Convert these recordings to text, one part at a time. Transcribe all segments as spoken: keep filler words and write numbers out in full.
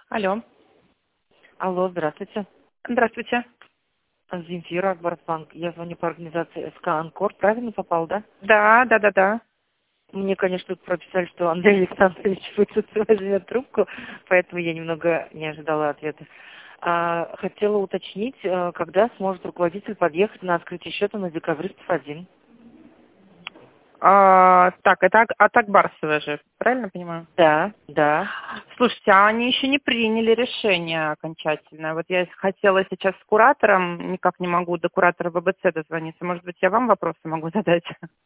Алло. Алло, здравствуйте. Здравствуйте. Земфира, Акбарсбанк. Я звоню по организации СК «Анкор». Правильно попал, да? Да, да, да, да. Мне, конечно, тут прописали, что Андрей Александрович возьмет трубку, поэтому я немного не ожидала ответа. А, хотела уточнить, э, когда сможет руководитель подъехать на открытие счета на Декабристов один. А, так, это Ак- от Акбарсова же, правильно понимаю? Да, да. Слушайте, а они еще не приняли решение окончательное. Вот я хотела сейчас с куратором, никак не могу до куратора ВБЦ дозвониться. Может быть, я вам вопросы могу задать?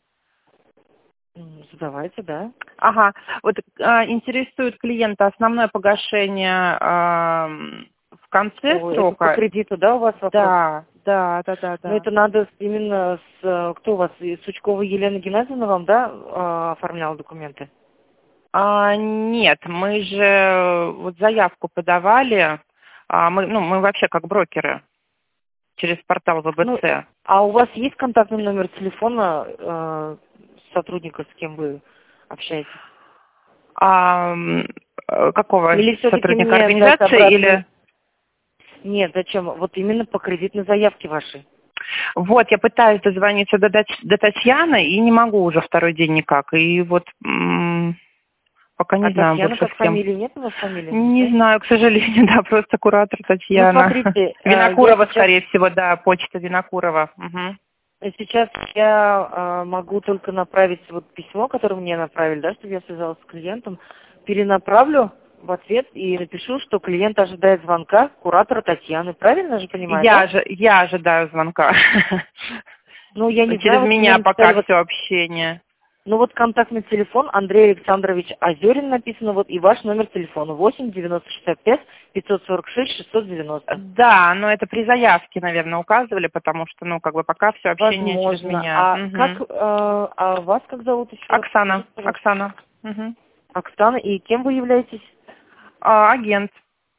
М, Задавайте, да. Ага, вот а, интересует клиента основное погашение а, в конце О, это по срока. кредиту, да, у вас вопрос? Да, да, да, да, Ну, да. это надо с- именно с... э, Кто у вас? И Сучкова Елена Геннадьевна вам, да, а, оформляла документы? А, нет, мы же вот заявку подавали, а, мы, ну, мы вообще как брокеры через портал Ну, ВБЦ. а у вас есть контактный номер телефона э, сотрудника, с кем вы общаетесь? А, м, э, какого Или все-таки сотрудника мне дать организации или... обратную... Нет, зачем? Вот именно по кредитной заявке вашей. Вот, я пытаюсь дозвониться до, Тач- до Татьяны и не могу уже второй день никак. И вот м, пока А не знаю Татьяна больше как с кем. фамилии нет у вас фамилии, не Не знаете? знаю, к сожалению, да, просто куратор Ну, Татьяна. смотрите, э, я Винокурова, сейчас... скорее всего, да, почта Винокурова. Мгм. Сейчас я э, могу только направить вот письмо, которое мне направили, да, чтобы я связалась с клиентом, перенаправлю в ответ и напишу, что клиент ожидает звонка куратора Татьяны. Правильно же понимаю, Я да? же, я ожидаю звонка. Ну, я не знаю, Через вот мне меня написали пока вот, все общение. ну вот контактный телефон Андрей Александрович Озерин написано, вот и ваш номер телефона восемь девятьсот шестьдесят пять пятьсот сорок шесть шестьсот девяносто. Да, но это при заявке, наверное, указывали, потому что, ну, как бы пока все общение через Возможно. меня. А как, Мгм. э, а вас как зовут еще раз? Оксана, Скажите, пожалуйста. Оксана. Мгм. Оксана, и кем вы являетесь? А, агент.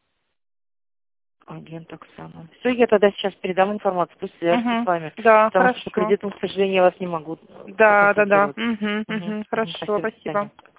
Агент Оксана. Все, я тогда сейчас передам информацию, пусть свяжутся с Мгм. вами. Да, Потому что по хорошо. кредитам, к сожалению, я вас не могу Да, да, да. проконсультировать. Мгм, Мгм, мгм. мгм. Хорошо, Спасибо, до свидания. спасибо.